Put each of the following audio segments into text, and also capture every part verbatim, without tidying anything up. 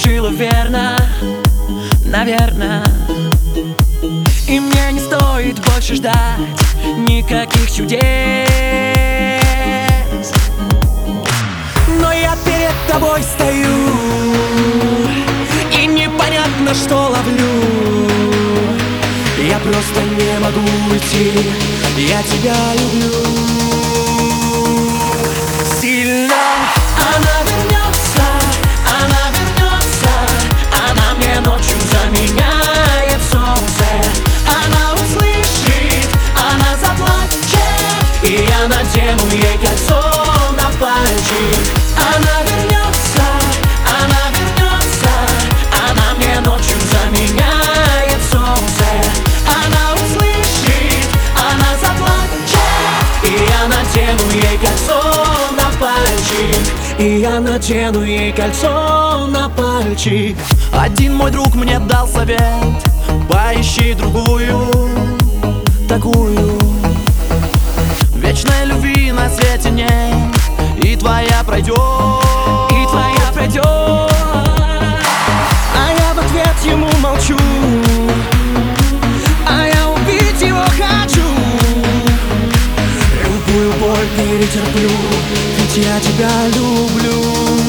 решила верно, наверно. И мне не стоит больше ждать никаких чудес. Но я перед тобой стою, и непонятно, что ловлю. Я просто не могу уйти, я тебя люблю сильно. Она вернется, она вернется, она мне ночью заменяет солнце. Она услышит, она заплачет, и я надену ей кольцо на пальчик. Она вернется, она вернется, она мне ночью заменяет солнце. Она услышит, она заплачет, и я надену ей кольцо на пальчик. И я надену ей кольцо на пальчик. Один мой друг мне дал совет: поищи другую, такую. Вечной любви на свете нет, и твоя пройдет, и твоя пройдет. А я в ответ ему молчу, а я убить его хочу. Любую боль перетерплю, ведь я тебя люблю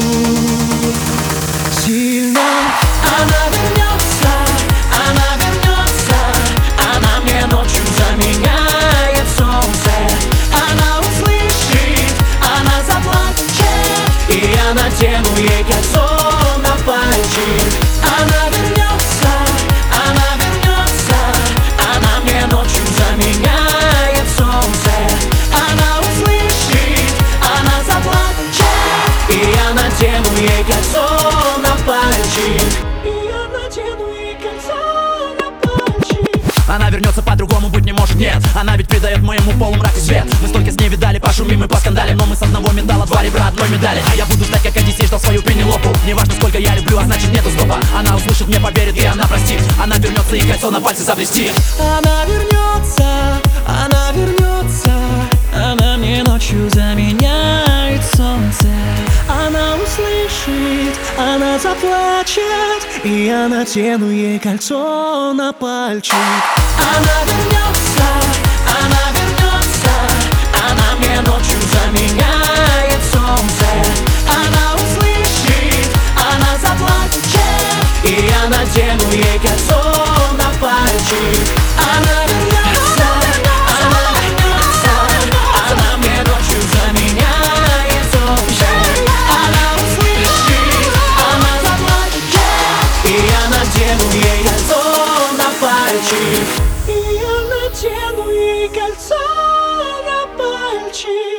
сильно. Она вернется, она вернется, она мне ночью заменяет солнце. Она услышит, она заплачет, и я надену ей кольцо на пальчик. Она вернется, она вернется, она мне ночью заменяет солнце. Она услышит, она заплачет, и я надену ей кольцо на пальчик. И я надену ей кольцо на пальчик. Она вернется, по-другому быть не может, нет. Она ведь придает моему полумраку свет. Мы столько с ней видали, пошумим и поскандалим, но мы с одного металла два ребра одной медали. А я буду ждать, как Одиссей ждал свою Пенелопу. Неважно, сколько я люблю, а значит нету стопа. Она услышит, мне поверит, и она простит. Она вернется, и кольцо на пальце заблестит. Она вернется, она вернется, она мне ночью заменяет солнце. Она услышит, она заплачет, и я надену ей кольцо на пальчик. Она вернется, она вернется, она мне ночью заменяет солнце. Она услышит, она заплачет, и я надену ей кольцо на пальчик. Она вернется, она вернется, она мне ночью заменяет солнце. Она услышит, она заплачет, и я надену ей кольцо на пальчик. И я надену ей кольцо на пальчик.